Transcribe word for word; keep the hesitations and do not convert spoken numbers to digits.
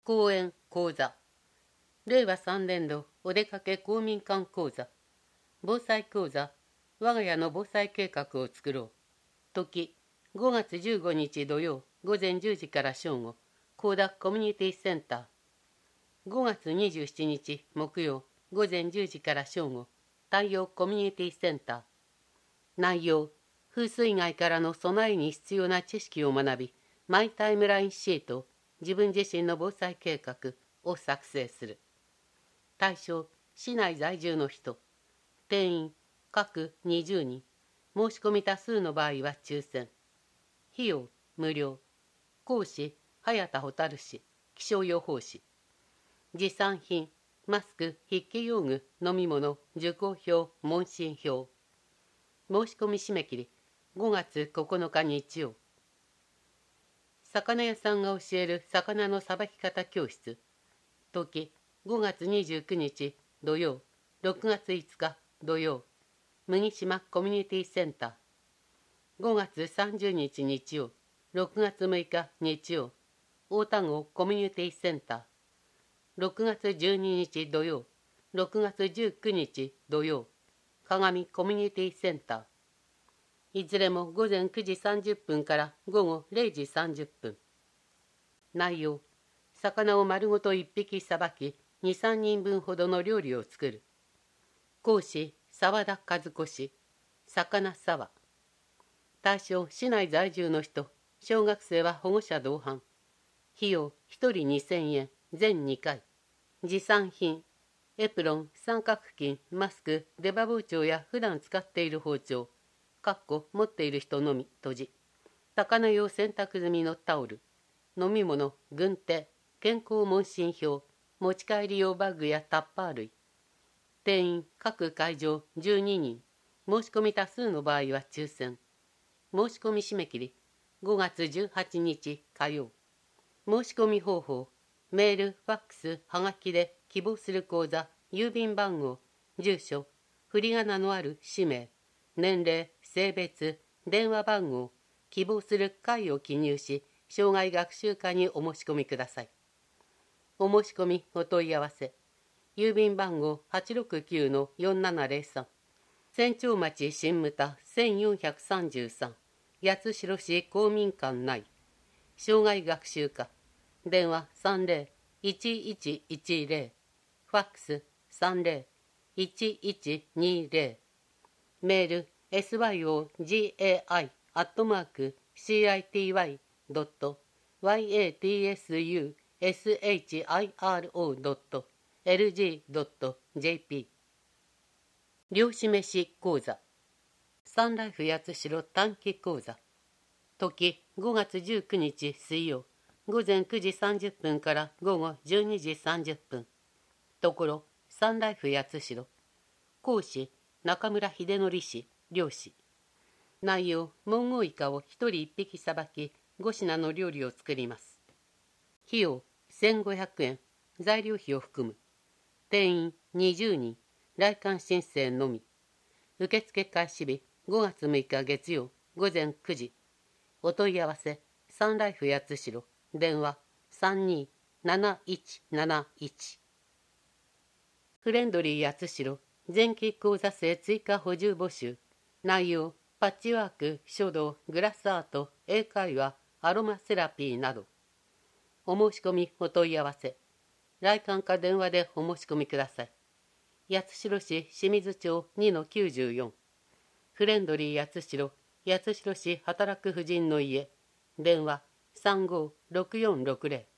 講演講座令和さんねん度お出かけ公民館講座防災講座我が家の防災計画を作ろう時ごがつじゅうごにち土曜午前じゅうじから正午高田コミュニティセンターごがつにじゅうしちにち木曜午前じゅうじから正午太陽コミュニティセンター内容風水害からの備えに必要な知識を学びマイタイムラインシート自分自身の防災計画を作成する対象市内在住の人定員各にじゅうにん申し込み多数の場合は抽選費用無料講師早田蛍氏気象予報士持参品マスク筆記用具飲み物受講票問診票申し込み締め切りごがつここのか日曜魚屋さんが教える魚のさばき方教室時ごがつにじゅうくにち土曜ろくがついつか土曜麦島コミュニティセンターごがつさんじゅうにち日曜ろくがつむいか日曜大田郷コミュニティセンターろくがつじゅうににち土曜ろくがつじゅうくにち土曜鏡コミュニティセンターいずれもごぜんくじさんじゅっぷんからごごれいじさんじゅっぷん内容魚を丸ごといっぴきさばきにさんにんぶんほどの料理を作る講師澤田和子氏魚沢対象市内在住の人小学生は保護者同伴費用ひとりにせんえん全にかい持参品エプロン三角巾マスク出刃包丁や普段使っている包丁かっこ持っている人のみ閉じ魚用洗濯済みのタオル飲み物軍手健康問診票持ち帰り用バッグやタッパー類定員各会場じゅうににん申し込み多数の場合は抽選申し込み締め切りごがつじゅうはちにち火曜申し込み方法メールファックスはがきで希望する口座郵便番号住所振り仮名のある氏名年齢性別電話番号希望する会を記入し生涯学習課にお申し込みくださいお申し込みお問い合わせ郵便番号 はちろくきゅうのよんななぜろさん 千丁町新牟田せんよんひゃくさんじゅうさん八代市公民館内生涯学習課電話さんぜろいちいちいちぜろファックスさんぜろいちいちにぜろメール エスワイオージェーアイ アットマーク シーアイティーワイ ドット ワイエーティーエスユーエスエイチアイアールオー ドット エルジー ドット ジェーピー 漁師飯講座サンライフ八代短期講座時ごがつじゅうくにち水曜ごぜんくじさんじゅっぷんからごごじゅうにじさんじゅっぷんところサンライフ八代講師中村秀則氏漁師内容モンゴウイカをひとりいっぴきさばきごしなの料理を作ります費用せんごひゃくえん材料費を含む定員にじゅうにん来館申請のみ受付開始日ごがつむいか月曜ごぜんくじお問い合わせサンライフ八代電話さんにーなないちなないちフレンドリー八代前期講座生追加補充募集内容パッチワーク書道グラスアート英会話アロマセラピーなどお申し込みお問い合わせ来館か電話でお申し込みください八代市清水町 にのきゅうじゅうよん フレンドリー八代八代市働く婦人の家電話さんごろくよんろくぜろ